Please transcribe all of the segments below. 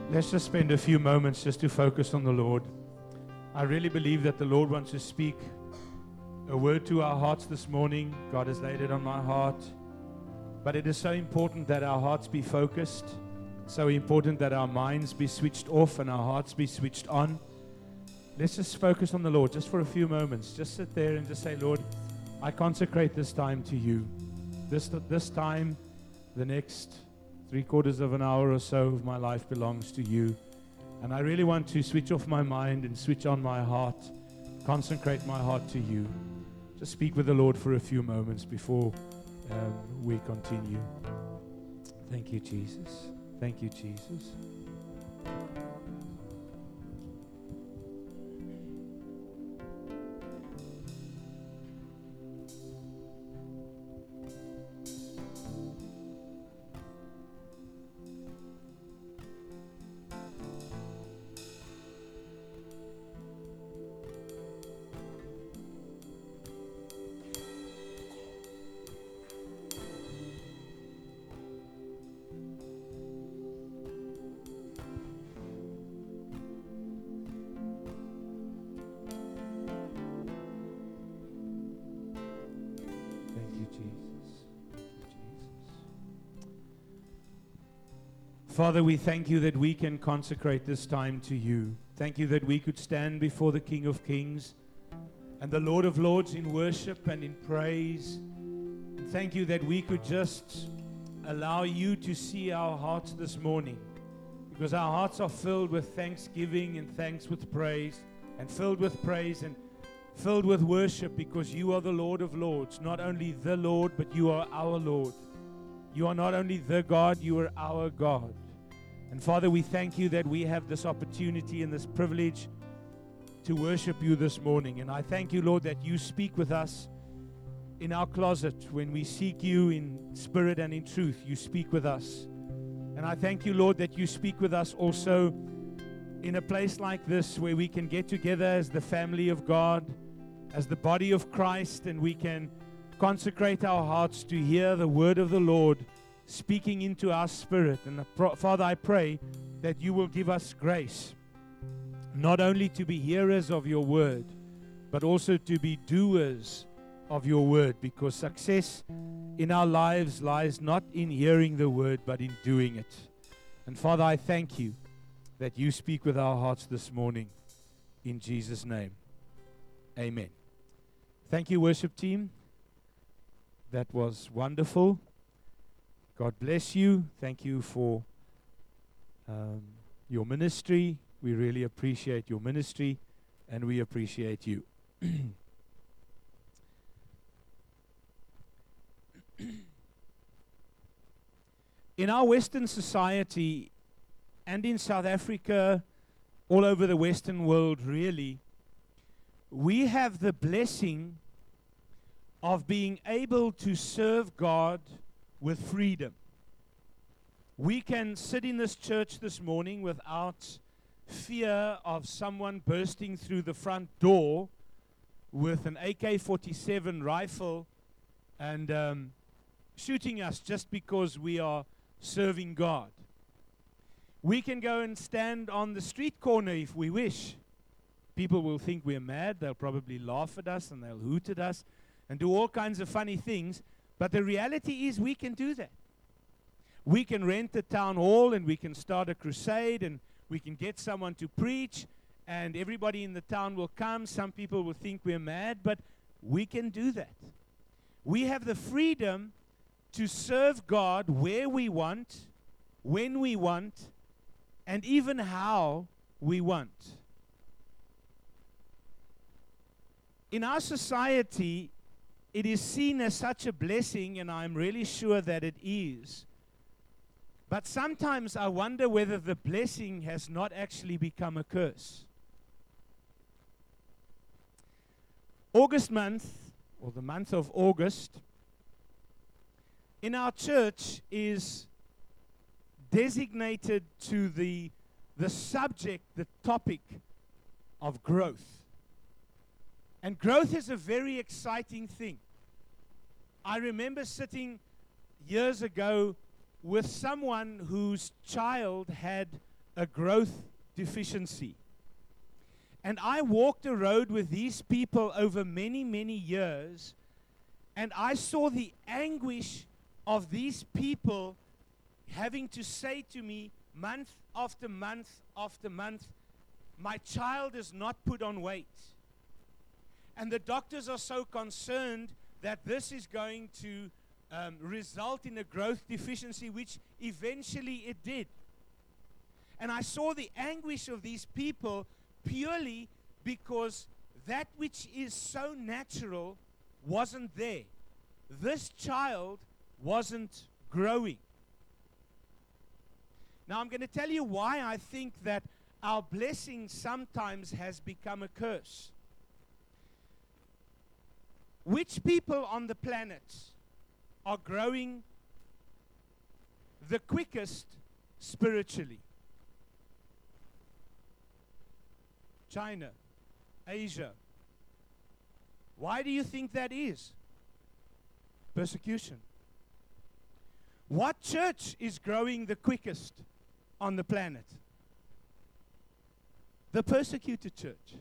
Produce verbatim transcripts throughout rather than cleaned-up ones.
Let's just spend a few moments just to focus on the Lord. I really believe that the Lord wants to speak a word to our hearts this morning. God has laid it on my heart. But it is so important that our hearts be focused. So important that our minds be switched off and our hearts be switched on. Let's just focus on the Lord just for a few moments. Just sit there and just say, Lord, I consecrate this time to you. This, this time, the next three quarters of an hour or so of my life belongs to you. And I really want to switch off my mind and switch on my heart, consecrate my heart to you. Just speak with the Lord for a few moments before um, we continue. Thank you, Jesus. Thank you, Jesus. Father, we thank you that we can consecrate this time to you. Thank you that we could stand before the King of Kings and the Lord of Lords in worship and in praise. And thank you that we could just allow you to see our hearts this morning, because our hearts are filled with thanksgiving and thanks with praise, and filled with praise and filled with worship, because you are the Lord of Lords. Not only the Lord, but you are our Lord. You are not only the God, you are our God. And Father, we thank you that we have this opportunity and this privilege to worship you this morning. And I thank you, Lord, that you speak with us in our closet. When we seek you in spirit and in truth, you speak with us. And I thank you, Lord, that you speak with us also in a place like this, where we can get together as the family of God, as the body of Christ, and we can consecrate our hearts to hear the word of the Lord speaking into our spirit. And Father, I pray that you will give us grace, not only to be hearers of your word, but also to be doers of your word, because success in our lives lies not in hearing the word, but in doing it. And Father, I thank you that you speak with our hearts this morning. In Jesus' name, amen. Thank you, worship team. That was wonderful. God bless you. Thank you for um, your ministry. We really appreciate your ministry, and we appreciate you. In our Western society, and in South Africa, all over the Western world, really, we have the blessing of being able to serve God with freedom. We can sit in this church this morning without fear of someone bursting through the front door with an A K forty-seven rifle and um, shooting us just because we are serving God. We can go and stand on the street corner if we wish. People will think we're mad. They'll probably laugh at us and they'll hoot at us and do all kinds of funny things. But the reality is we can do that. We can rent a town hall and we can start a crusade and we can get someone to preach and everybody in the town will come. Some people will think we're mad, but we can do that. We have the freedom to serve God where we want, when we want, and even how we want. In our society, it is seen as such a blessing, and I'm really sure that it is. But sometimes I wonder whether the blessing has not actually become a curse. August month, or the month of August, in our church is designated to the, the subject, the topic of growth. And growth is a very exciting thing. I remember sitting years ago with someone whose child had a growth deficiency. And I walked a road with these people over many, many years, and I saw the anguish of these people having to say to me month after month after month, my child is not put on weight. And the doctors are so concerned that this is going to um, result in a growth deficiency, which eventually it did. And I saw the anguish of these people purely because that which is so natural wasn't there. This child wasn't growing. Now I'm going to tell you why I think that our blessing sometimes has become a curse. Which people on the planet are growing the quickest spiritually? China, Asia. Why do you think that is? Persecution. What church is growing the quickest on the planet? The persecuted church.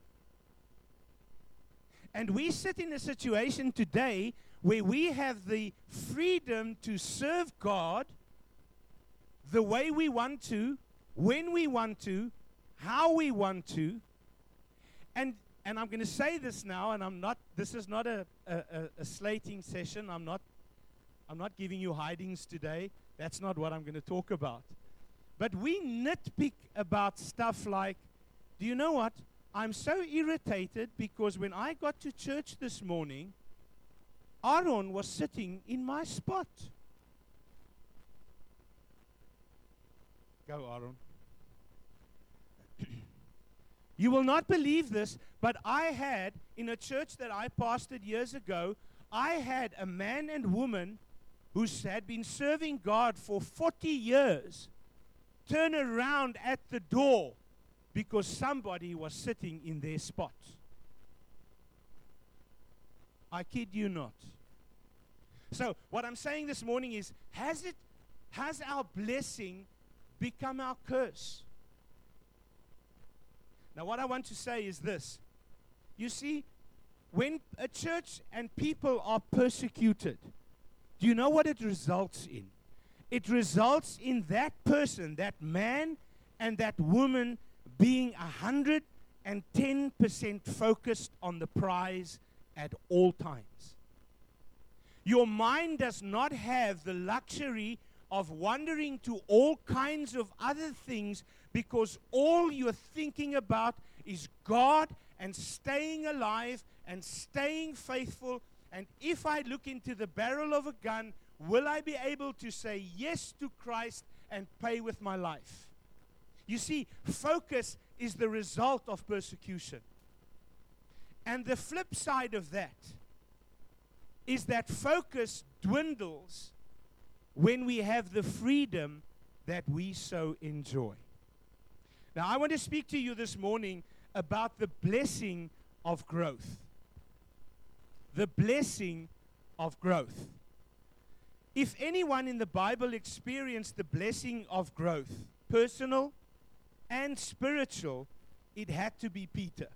And we sit in a situation today where we have the freedom to serve God the way we want to, when we want to, how we want to. And and I'm going to say this now, and I'm not, this is not a, a, a slating session. I'm not, I'm not giving you hidings today. That's not what I'm going to talk about. But we nitpick about stuff like, do you know what? I'm so irritated because when I got to church this morning, Aaron was sitting in my spot. Go, Aaron. You will not believe this, but I had, in a church that I pastored years ago, I had a man and woman who had been serving God for forty years turn around at the door because somebody was sitting in their spot. I kid you not. So what I'm saying this morning is, has it, has our blessing become our curse? Now what I want to say is this. You see, when a church and people are persecuted, do you know what it results in? It results in that person, that man and that woman being one hundred ten percent focused on the prize at all times. Your mind does not have the luxury of wandering to all kinds of other things because all you're thinking about is God and staying alive and staying faithful. And if I look into the barrel of a gun, will I be able to say yes to Christ and pay with my life? You see, focus is the result of persecution. And the flip side of that is that focus dwindles when we have the freedom that we so enjoy. Now, I want to speak to you this morning about the blessing of growth. The blessing of growth. If anyone in the Bible experienced the blessing of growth, personal and spiritual, it had to be Peter.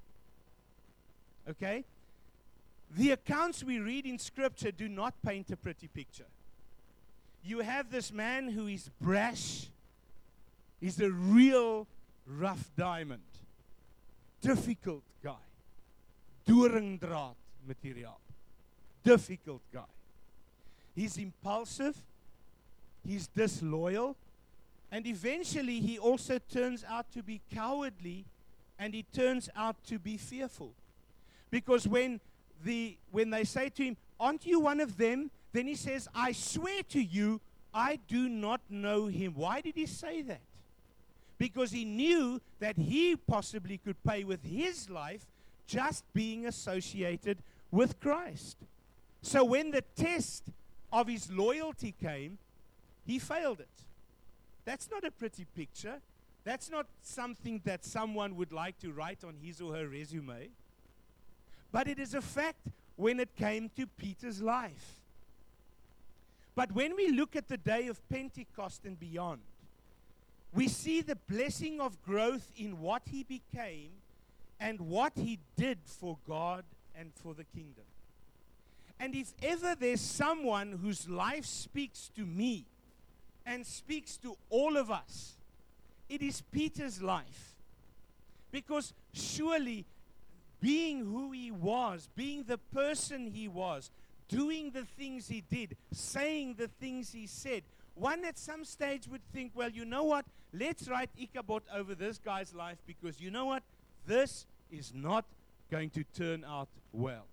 Okay? The accounts we read in Scripture do not paint a pretty picture. You have this man who is brash. He's a real rough diamond. Difficult guy. Doringdraad materiaal. Difficult guy. He's impulsive. He's disloyal. And eventually he also turns out to be cowardly, and he turns out to be fearful. Because when the when they say to him, "Aren't you one of them?" Then he says, "I swear to you, I do not know him." Why did he say that? Because he knew that he possibly could pay with his life just being associated with Christ. So when the test of his loyalty came, he failed it. That's not a pretty picture. That's not something that someone would like to write on his or her resume. But it is a fact when it came to Peter's life. But when we look at the day of Pentecost and beyond, we see the blessing of growth in what he became and what he did for God and for the kingdom. And if ever there's someone whose life speaks to me and speaks to all of us, it is Peter's life. Because surely being who he was, being the person he was, doing the things he did, saying the things he said, one at some stage would think, well, you know what? Let's write Ichabod over this guy's life because you know what? This is not going to turn out well.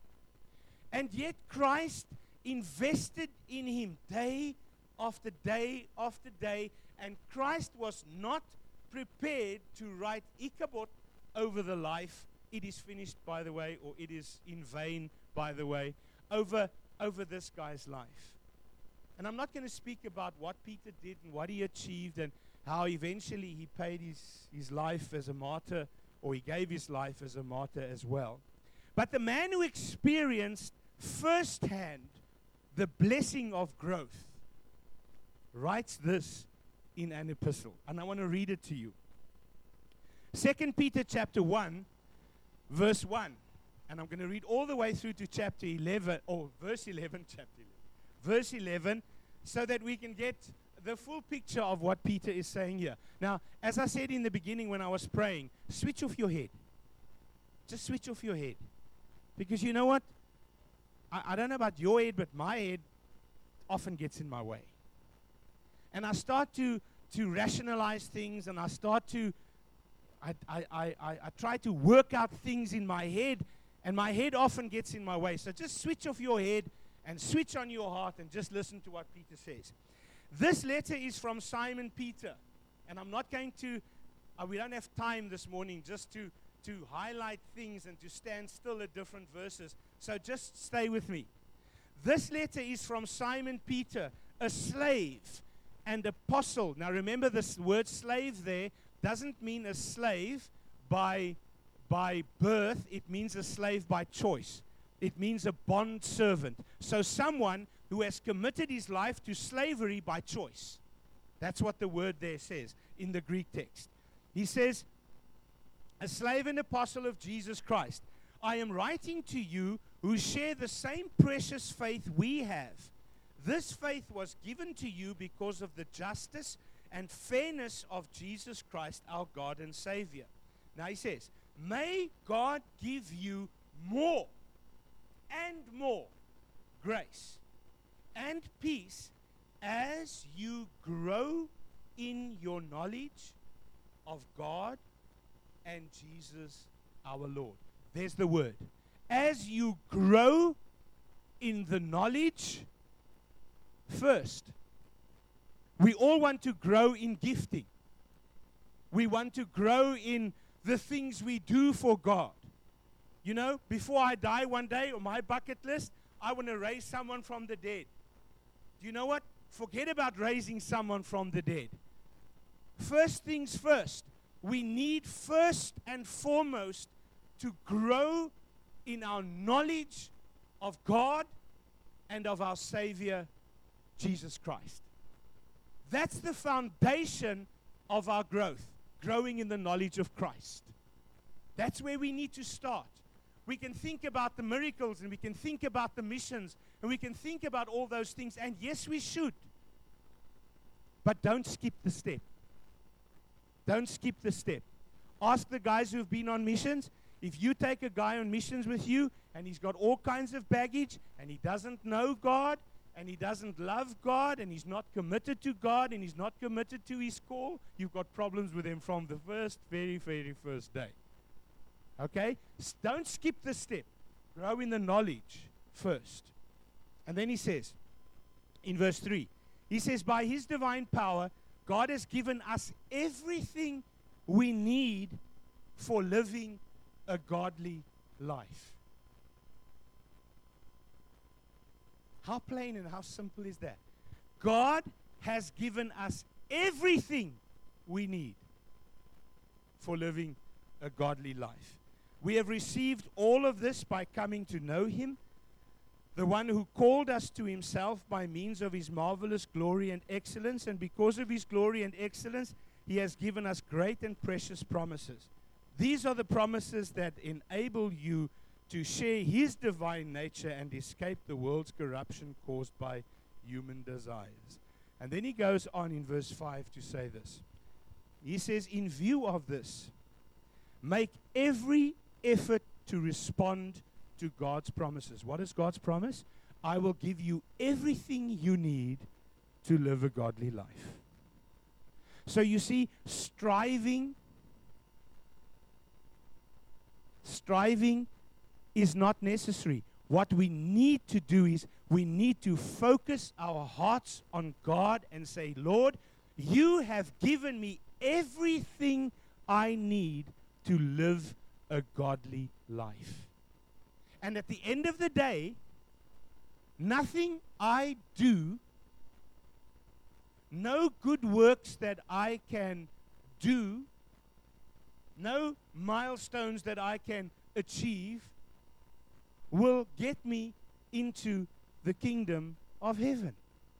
And yet Christ invested in him day after day after day, and Christ was not prepared to write Ichabod over the life. It is finished, by the way, or it is in vain, by the way, over, over this guy's life. And I'm not going to speak about what Peter did and what he achieved and how eventually he paid his, his life as a martyr, or he gave his life as a martyr as well. But the man who experienced firsthand the blessing of growth writes this in an epistle. And I want to read it to you. Second Peter chapter one, verse one. And I'm going to read all the way through to chapter eleven, or verse eleven, chapter eleven. Verse eleven, so that we can get the full picture of what Peter is saying here. Now, as I said in the beginning when I was praying, switch off your head. Just switch off your head. Because you know what? I, I don't know about your head, but my head often gets in my way. And I start to, to rationalize things, and I start to, I, I, I, I, I try to work out things in my head, and my head often gets in my way. So just switch off your head and switch on your heart and just listen to what Peter says. This letter is from Simon Peter. And I'm not going to, uh, we don't have time this morning just to, to highlight things and to stand still at different verses. So just stay with me. This letter is from Simon Peter, a slave and apostle. Now remember, this word slave there doesn't mean a slave by, by birth. It means a slave by choice. It means a bond servant. So someone who has committed his life to slavery by choice. That's what the word there says in the Greek text. He says, a slave and apostle of Jesus Christ. I am writing to you who share the same precious faith we have. This faith was given to you because of the justice and fairness of Jesus Christ, our God and Savior. Now he says, may God give you more and more grace and peace as you grow in your knowledge of God and Jesus our Lord. There's the word. As you grow in the knowledge, first, we all want to grow in gifting. We want to grow in the things we do for God. You know, before I die one day, on my bucket list, I want to raise someone from the dead. Do you know what? Forget about raising someone from the dead. First things first, we need first and foremost to grow in our knowledge of God and of our Savior, Jesus Christ. That's the foundation of our growth, growing in the knowledge of Christ. That's where we need to start. We can think about the miracles, and we can think about the missions, and we can think about all those things, and yes, we should. But don't skip the step. Don't skip the step. Ask the guys who've been on missions. If you take a guy on missions with you, and he's got all kinds of baggage, and he doesn't know God, and he doesn't love God, and he's not committed to God, and he's not committed to his call, you've got problems with him from the first, very, very first day. Okay? S- don't skip the step. Grow in the knowledge first. And then he says, in verse three, he says, by his divine power, God has given us everything we need for living a godly life. How plain and how simple is that? God has given us everything we need for living a godly life. We have received all of this by coming to know him, the one who called us to himself by means of his marvelous glory and excellence, and because of his glory and excellence, He has given us great and precious promises. These are the promises that enable you to share His divine nature and escape the world's corruption caused by human desires. And then he goes on in verse five to say this. He says, in view of this, make every effort to respond to God's promises. What is God's promise? I will give you everything you need to live a godly life. So you see, striving, striving is not necessary. What we need to do is we need to focus our hearts on God and say, Lord, you have given me everything I need to live a godly life. And at the end of the day, nothing I do, no good works that I can do, no milestones that I can achieve will get me into the kingdom of heaven.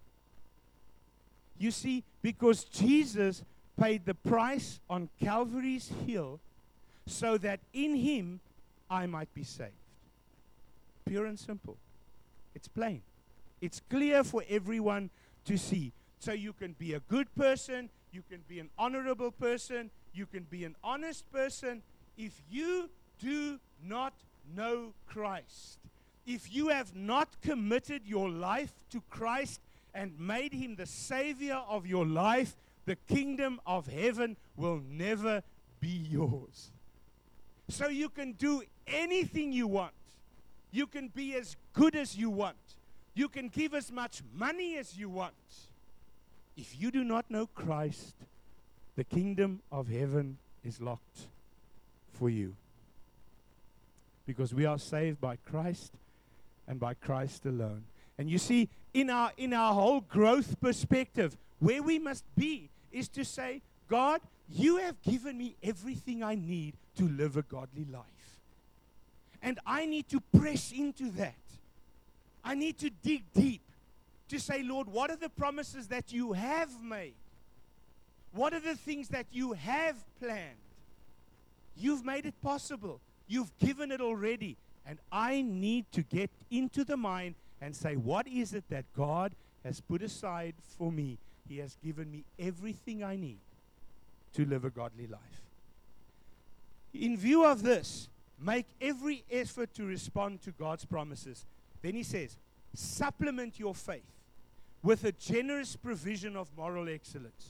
You see, because Jesus paid the price on Calvary's hill so that in Him I might be saved. Pure and simple. It's plain. It's clear for everyone to see. So you can be a good person, you can be an honorable person, you can be an honest person. If you do not know Christ, if you have not committed your life to Christ and made Him the Savior of your life, the kingdom of heaven will never be yours. So you can do anything you want. You can be as good as you want. You can give as much money as you want. If you do not know Christ, the kingdom of heaven is locked for you. Because we are saved by Christ and by Christ alone. And you see, in our in our whole growth perspective, where we must be is to say, God, you have given me everything I need to live a godly life. And I need to press into that. I need to dig deep to say, Lord, what are the promises that you have made? What are the things that you have planned? You've made it possible. You've given it already. And I need to get into the mind and say, what is it that God has put aside for me? He has given me everything I need to live a godly life. In view of this, make every effort to respond to God's promises. Then he says, supplement your faith with a generous provision of moral excellence.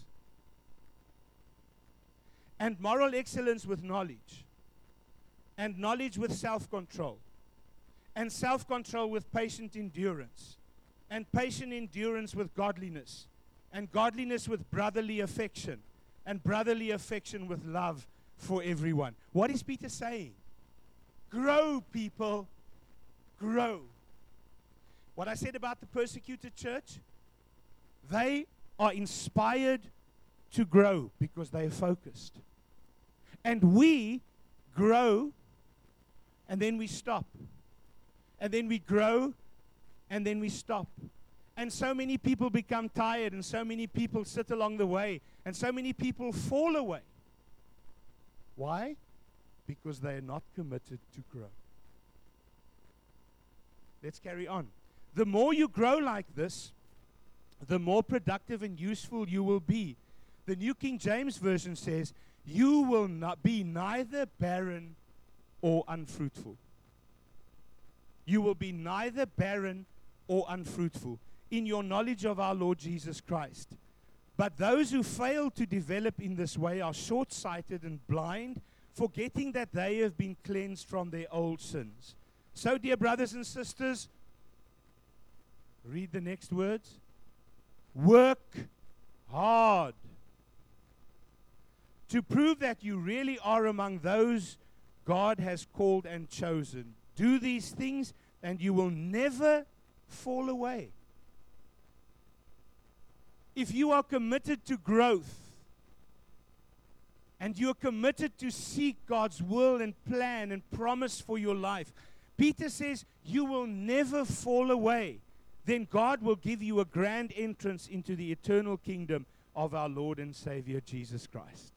And moral excellence with knowledge. And knowledge with self-control. And self-control with patient endurance. And patient endurance with godliness. And godliness with brotherly affection. And brotherly affection with love for everyone. What is Peter saying? Grow, people. Grow. What I said about the persecuted church, they are inspired to grow because they are focused. And we grow and then we stop. And then we grow and then we stop. And so many people become tired and so many people sit along the way and so many people fall away. Why? Because they are not committed to grow. Let's carry on. The more you grow like this, the more productive and useful you will be. The New King James Version says, you will not be neither barren or unfruitful. You will be neither barren or unfruitful in your knowledge of our Lord Jesus Christ. But those who fail to develop in this way are short-sighted and blind, forgetting that they have been cleansed from their old sins. So, dear brothers and sisters, read the next words. Work hard to prove that you really are among those God has called and chosen. Do these things and you will never fall away. If you are committed to growth and you are committed to seek God's will and plan and promise for your life, Peter says you will never fall away. Then God will give you a grand entrance into the eternal kingdom of our Lord and Savior Jesus Christ.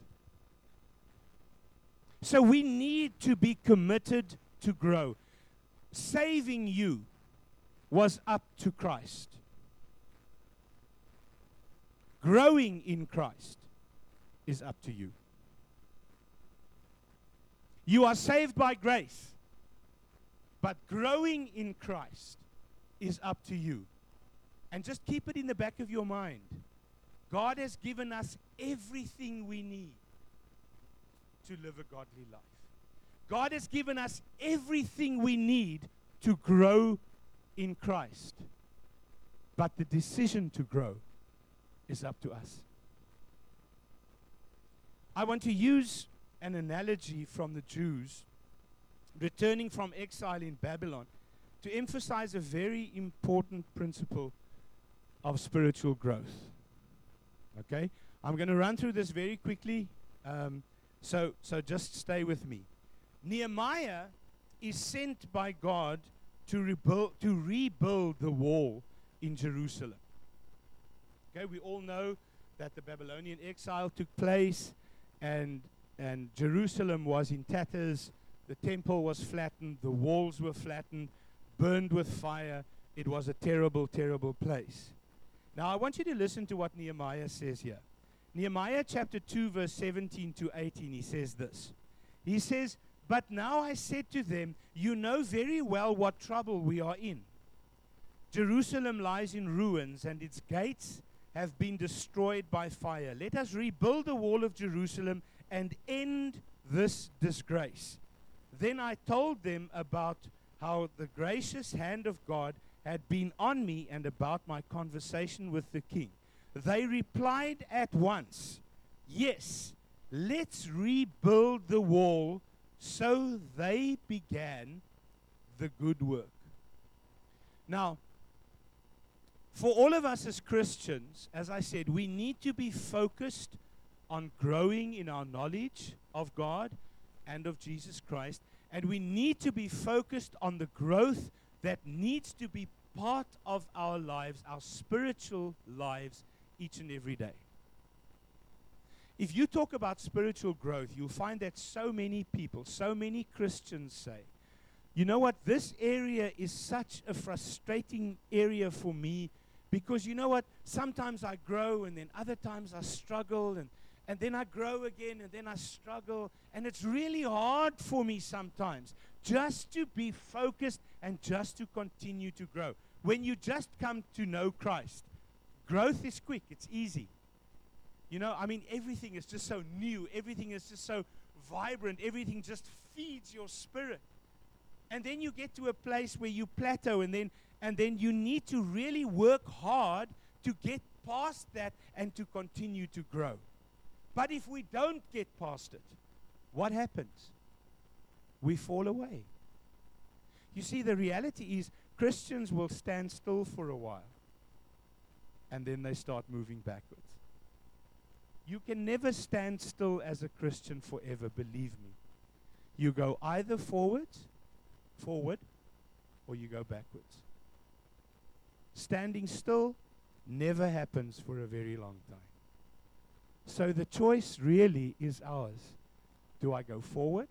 So we need to be committed to grow. Saving you was up to Christ. Growing in Christ is up to you. You are saved by grace, but growing in Christ is up to you. And just keep it in the back of your mind. God has given us everything we need to live a godly life. God has given us everything we need to grow in Christ. But the decision to grow is up to us. I want to use an analogy from the Jews returning from exile in Babylon to emphasize a very important principle of spiritual growth. Okay? I'm going to run through this very quickly, um, so, so just stay with me. Nehemiah is sent by God to rebuild, to rebuild the wall in Jerusalem. Okay, we all know that the Babylonian exile took place, and and Jerusalem was in tatters. The temple was flattened, the walls were flattened, burned with fire. It was a terrible, terrible place. Now I want you to listen to what Nehemiah says here. Nehemiah chapter two, verse seventeen to eighteen, he says this. He says, "But now I said to them, you know very well what trouble we are in. Jerusalem lies in ruins, and its gates have been destroyed by fire. Let us rebuild the wall of Jerusalem and end this disgrace." Then I told them about how the gracious hand of God had been on me and about my conversation with the king. They replied at once, "Yes, let's rebuild the wall." So they began the good work. Now, for all of us as Christians, as I said, we need to be focused on growing in our knowledge of God and of Jesus Christ, and we need to be focused on the growth that needs to be part of our lives, our spiritual lives, each and every day. If you talk about spiritual growth, you'll find that so many people, so many Christians say, you know what, this area is such a frustrating area for me, because you know what, sometimes I grow and then other times I struggle, and, and then I grow again and then I struggle, and it's really hard for me sometimes just to be focused and just to continue to grow. When you just come to know Christ, growth is quick, it's easy. You know, I mean, everything is just so new, everything is just so vibrant, everything just feeds your spirit. And then you get to a place where you plateau, and then and then you need to really work hard to get past that and to continue to grow. But if we don't get past it, what happens? We fall away. You see, the reality is Christians will stand still for a while, and then they start moving backwards. You can never stand still as a Christian forever, believe me. You go either forwards, forward, or you go backwards. Standing still never happens for a very long time. So the choice really is ours. Do I go forward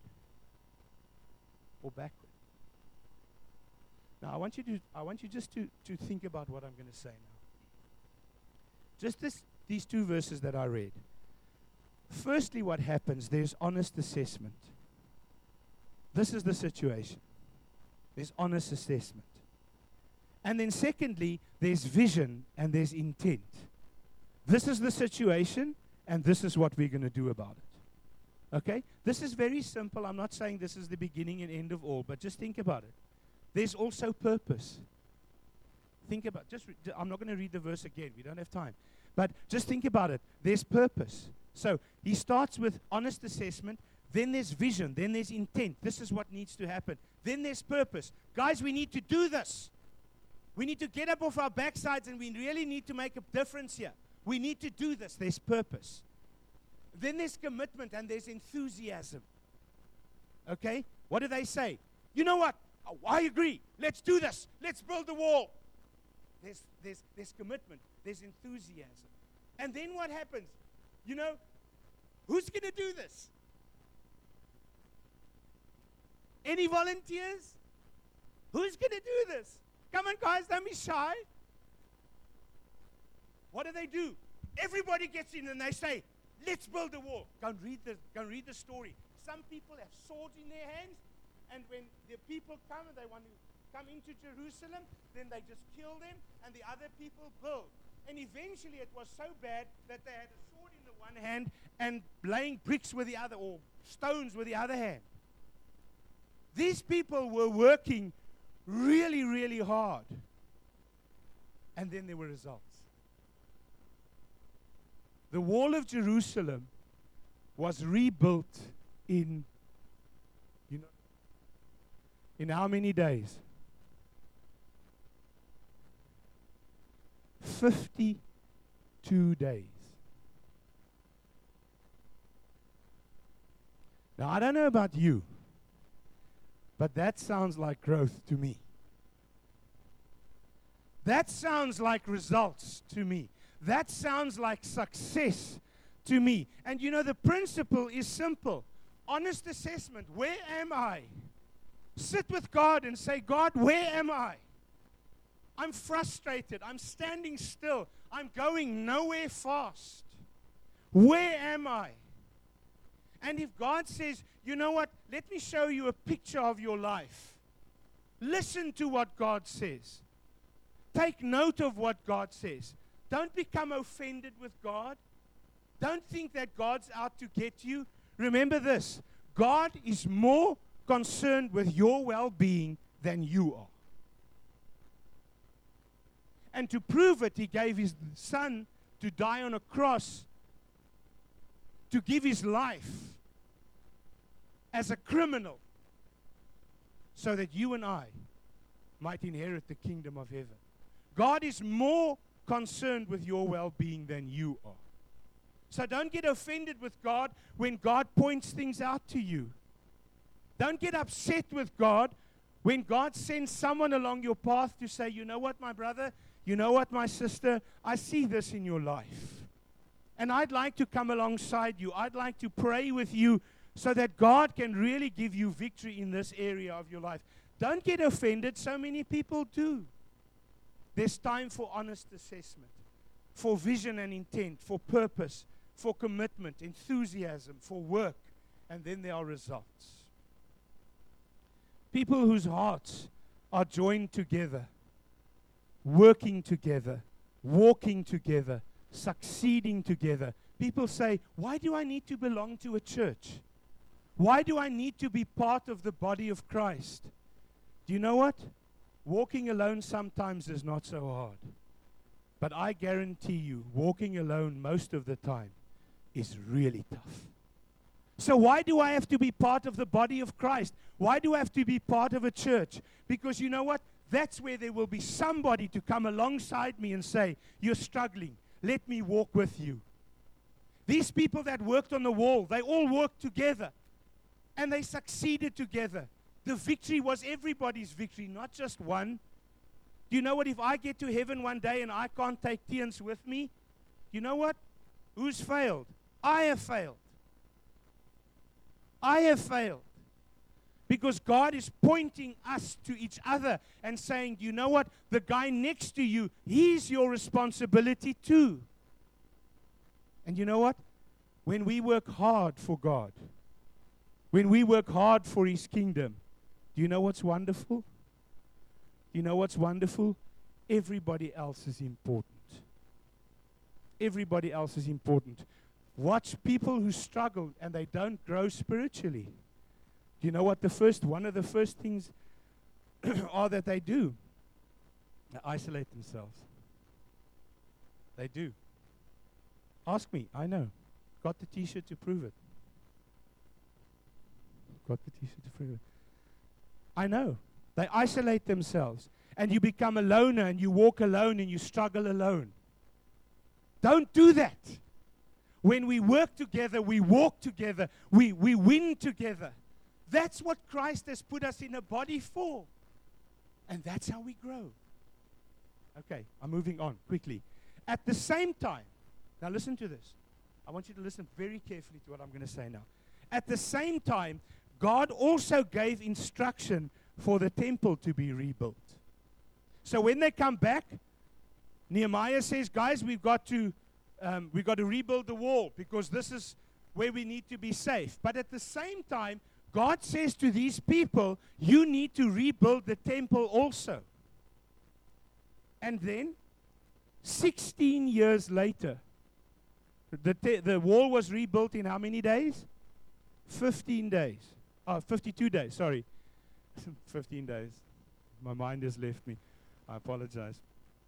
or backward? Now I want you to I want you just to, to think about what I'm going to say now. Just this these two verses that I read. Firstly, what happens, there's honest assessment. This is the situation. There's honest assessment. And then secondly, there's vision and there's intent. This is the situation, and this is what we're going to do about it. Okay? This is very simple. I'm not saying this is the beginning and end of all, but just think about it. There's also purpose. Think about, just, re- I'm not going to read the verse again. We don't have time. But just think about it. There's purpose. So he starts with honest assessment, then there's vision, then there's intent. This is what needs to happen. Then there's purpose. Guys, we need to do this. We need to get up off our backsides, and we really need to make a difference here. We need to do this. There's purpose. Then there's commitment and there's enthusiasm. Okay? What do they say? You know what? Oh, I agree. Let's do this. Let's build the wall. There's, there's, there's commitment. There's enthusiasm. And then what happens? You know, who's going to do this? Any volunteers? Who's going to do this? Come on, guys, don't be shy. What do they do? Everybody gets in and they say, let's build a wall. Go and read the, go and read the story. Some people have swords in their hands, and when the people come and they want to come into Jerusalem, then they just kill them, and the other people build. And eventually it was so bad that they had a sword in the one hand and laying bricks with the other, or stones with the other hand. These people were working really, really hard. And then there were results. The wall of Jerusalem was rebuilt in, you know, in how many days? fifty-two days. Now, I don't know about you, but that sounds like growth to me. That sounds like results to me. That sounds like success to me. And you know, the principle is simple. Honest assessment. Where am I? Sit with God and say, God, where am I? I'm frustrated. I'm standing still. I'm going nowhere fast. Where am I? And if God says, you know what, let me show you a picture of your life. Listen to what God says. Take note of what God says. Don't become offended with God. Don't think that God's out to get you. Remember this, God is more concerned with your well-being than you are. And to prove it, He gave His Son to die on a cross, to give His life as a criminal, so that you and I might inherit the kingdom of heaven. God is more concerned with your well-being than you are. So don't get offended with God when God points things out to you. Don't get upset with God when God sends someone along your path to say, you know what, my brother, you know what, my sister, I see this in your life. And I'd like to come alongside you. I'd like to pray with you so that God can really give you victory in this area of your life. Don't get offended. So many people do. There's time for honest assessment, for vision and intent, for purpose, for commitment, enthusiasm, for work, and then there are results. People whose hearts are joined together, working together, walking together, succeeding together. People say, why do I need to belong to a church? Why do I need to be part of the body of Christ? Do you know what? Walking alone sometimes is not so hard. But I guarantee you, walking alone most of the time is really tough. So why do I have to be part of the body of Christ? Why do I have to be part of a church? Because you know what? That's where there will be somebody to come alongside me and say, you're struggling. Let me walk with you. These people that worked on the wall, they all worked together. And they succeeded together. The victory was everybody's victory, not just one. Do you know what? If I get to heaven one day and I can't take Tiens with me, you know what? Who's failed? I have failed. I have failed. Because God is pointing us to each other and saying, you know what? The guy next to you, he's your responsibility too. And you know what? When we work hard for God, when we work hard for His kingdom, do you know what's wonderful? Do you know what's wonderful? Everybody else is important. Everybody else is important. Watch people who struggle and they don't grow spiritually. Do you know what the first, one of the first things are that they do? They isolate themselves. They do. Ask me, I know. Got the t-shirt to prove it. Got the t-shirt to prove it. I know. They isolate themselves. And you become a loner and you walk alone and you struggle alone. Don't do that. When we work together, we walk together, we, we win together. That's what Christ has put us in a body for. And that's how we grow. Okay, I'm moving on quickly. At the same time, Now listen to this. I want you to listen very carefully to what I'm going to say now. At the same time, God also gave instruction for the temple to be rebuilt. So when they come back, Nehemiah says, guys, we've got to um, we've got to rebuild the wall because this is where we need to be safe. But at the same time, God says to these people, you need to rebuild the temple also. And then, sixteen years later, the, te- the wall was rebuilt in how many days? fifteen days. Oh, fifty-two days, sorry. fifteen days. My mind has left me. I apologize.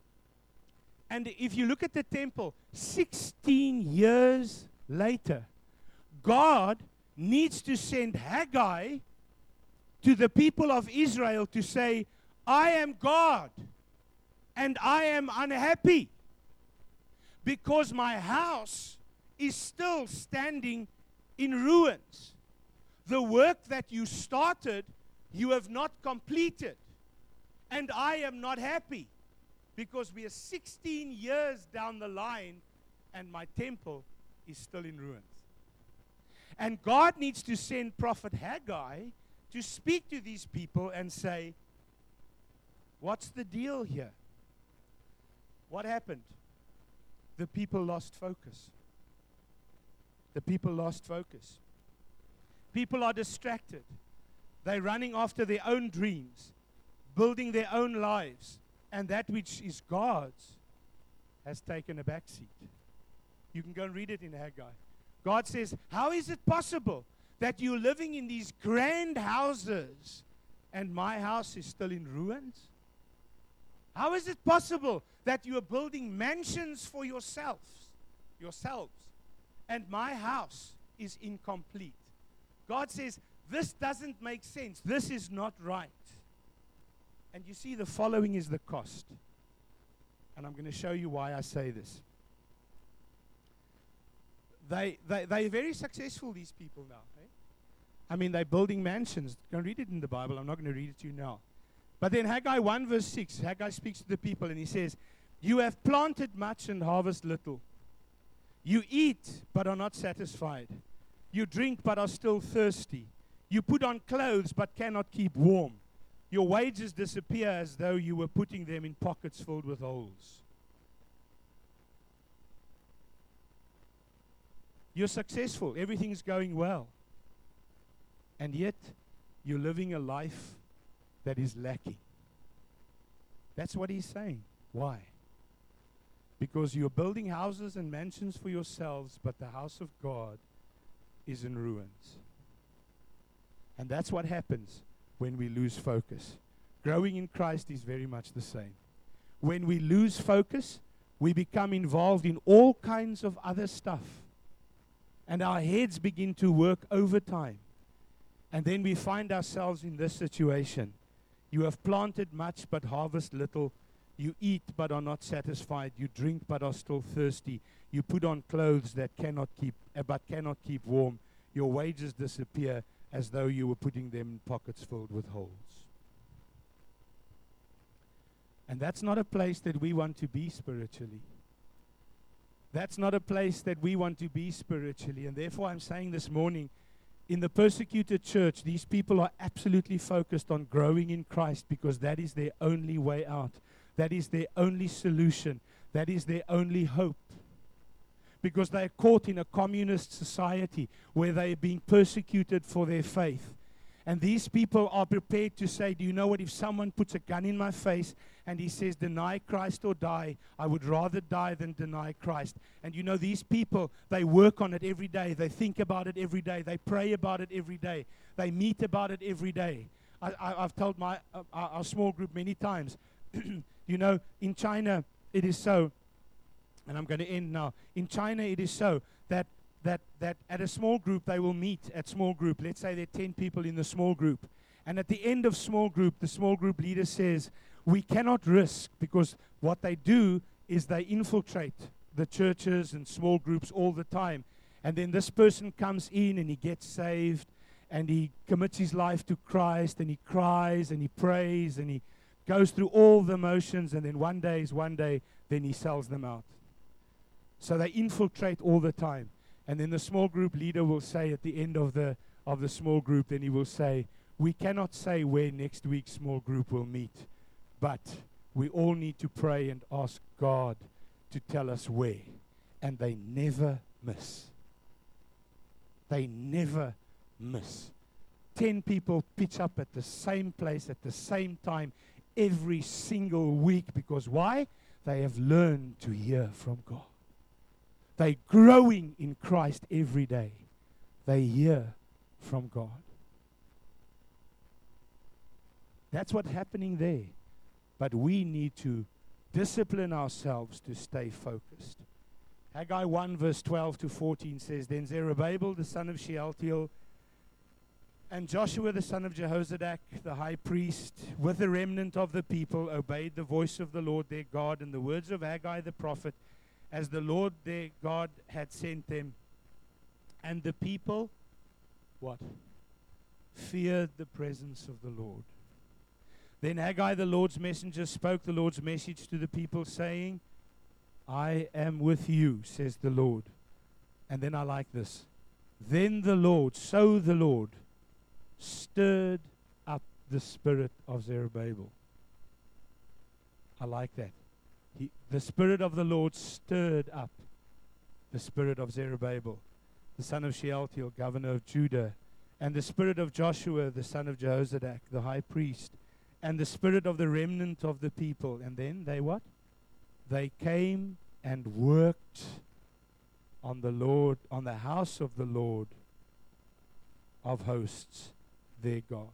And if you look at the temple, sixteen years later, God needs to send Haggai to the people of Israel to say, I am God, and I am unhappy because my house is still standing in ruins. The work that you started, you have not completed, and I am not happy because we are sixteen years down the line and my temple is still in ruins. And God needs to send Prophet Haggai to speak to these people and say, what's the deal here? What happened? The people lost focus. The people lost focus. People are distracted. They're running after their own dreams, building their own lives, and that which is God's has taken a back seat. You can go and read it in Haggai. God says, how is it possible that you're living in these grand houses and my house is still in ruins? How is it possible that you are building mansions for yourselves, yourselves, and my house is incomplete? God says, this doesn't make sense. This is not right. And you see, the following is the cost. And I'm going to show you why I say this. They, they, they're very successful, these people now. Eh? I mean, they're building mansions. Go and read it in the Bible. I'm not going to read it to you now. But then Haggai one verse six, Haggai speaks to the people and he says, you have planted much and harvest little. You eat but are not satisfied. You drink but are still thirsty. You put on clothes but cannot keep warm. Your wages disappear as though you were putting them in pockets filled with holes. You're successful. Everything's going well. And yet, you're living a life that is lacking. That's what he's saying. Why? Because you're building houses and mansions for yourselves, but the house of God is in ruins. And that's what happens when we lose focus. Growing in Christ is very much the same. When we lose focus, we become involved in all kinds of other stuff. And our heads begin to work overtime. And then we find ourselves in this situation. You have planted much but harvest little. You eat but are not satisfied. You drink but are still thirsty. You put on clothes that cannot keep, uh, but cannot keep warm. Your wages disappear as though you were putting them in pockets filled with holes. And that's not a place that we want to be spiritually. That's not a place that we want to be spiritually. And therefore I'm saying this morning, in the persecuted church, these people are absolutely focused on growing in Christ because that is their only way out. That is their only solution. That is their only hope. Because they are caught in a communist society where they are being persecuted for their faith. And these people are prepared to say, do you know what, if someone puts a gun in my face and he says, deny Christ or die, I would rather die than deny Christ. And you know, these people, they work on it every day. They think about it every day. They pray about it every day. They meet about it every day. I, I, I've told my uh, our, our small group many times, you know, in China, it is so, and I'm going to end now. In China, it is so that that that at a small group, they will meet at small group. Let's say there are ten people in the small group. And at the end of small group, the small group leader says, we cannot risk, because what they do is they infiltrate the churches and small groups all the time. And then this person comes in and he gets saved and he commits his life to Christ and he cries and he prays and he goes through all the motions, and then one day is one day, then he sells them out. So they infiltrate all the time. And then the small group leader will say at the end of the of the small group, then he will say, we cannot say where next week's small group will meet, but we all need to pray and ask God to tell us where. And they never miss. They never miss. Ten people pitch up at the same place at the same time every single week. Because why? They have learned to hear from God. They're growing in Christ every day. They hear from God. That's what's happening there. But we need to discipline ourselves to stay focused. Haggai one verse twelve to fourteen says, Then Zerubbabel the son of Shealtiel and Joshua the son of Jehozadak the high priest with the remnant of the people obeyed the voice of the Lord their God and the words of Haggai the prophet, as the Lord their God had sent them. And the people, what? Feared the presence of the Lord. Then Haggai the Lord's messenger spoke the Lord's message to the people, saying, I am with you, says the Lord. And then I like this. Then the Lord, so the Lord, stirred up the spirit of Zerubbabel. I like that. He, the Spirit of the Lord stirred up the spirit of Zerubbabel, the son of Shealtiel, governor of Judah, and the spirit of Joshua, the son of Jehozadak, the high priest, and the spirit of the remnant of the people. And then they what? They came and worked on the Lord, on the house of the Lord of hosts, their God.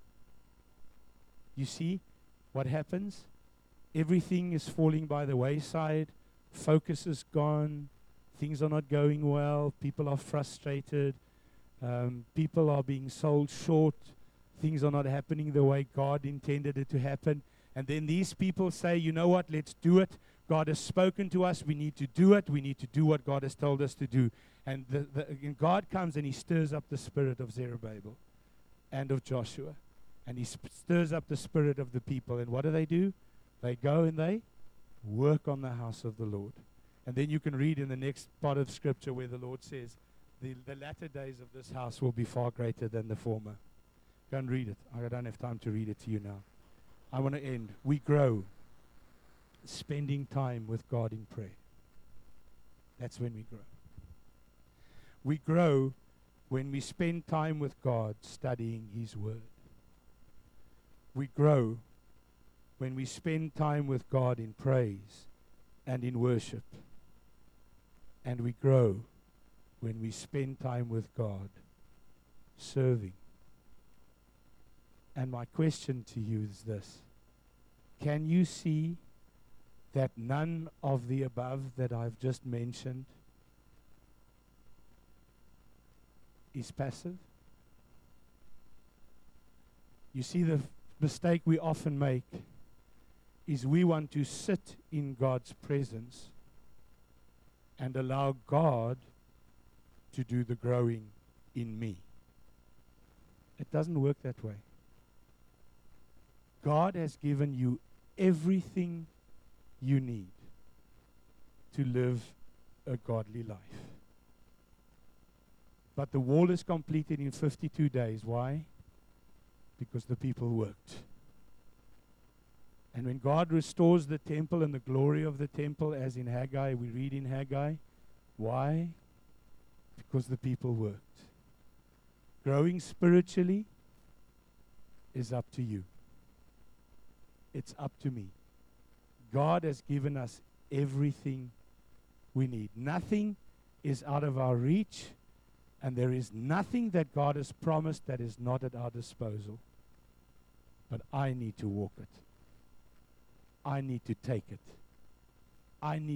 You see what happens? Everything is falling by the wayside. Focus is gone. Things are not going well. People are frustrated. Um, people are being sold short. Things are not happening the way God intended it to happen. And then these people say, you know what, let's do it. God has spoken to us. We need to do it. We need to do what God has told us to do. And, the, the, and God comes and he stirs up the spirit of Zerubbabel and of Joshua. And he sp- stirs up the spirit of the people. And what do they do? They go and they work on the house of the Lord. And then you can read in the next part of Scripture where the Lord says, the, the latter days of this house will be far greater than the former. Go and read it. I don't have time to read it to you now. I want to end. We grow spending time with God in prayer. That's when we grow. We grow when we spend time with God studying His Word. We grow when we spend time with God in praise and in worship. And we grow when we spend time with God serving. And my question to you is this. Can you see that none of the above that I've just mentioned is passive? You see, the f- mistake we often make is we want to sit in God's presence and allow God to do the growing in me. It doesn't work that way. God has given you everything you need to live a godly life. But the wall is completed in fifty-two days. Why? Because the people worked. And when God restores the temple and the glory of the temple, as in Haggai, we read in Haggai, why? Because the people worked. Growing spiritually is up to you. It's up to me. God has given us everything we need. Nothing is out of our reach, and there is nothing that God has promised that is not at our disposal. But I need to walk it. I need to take it. I need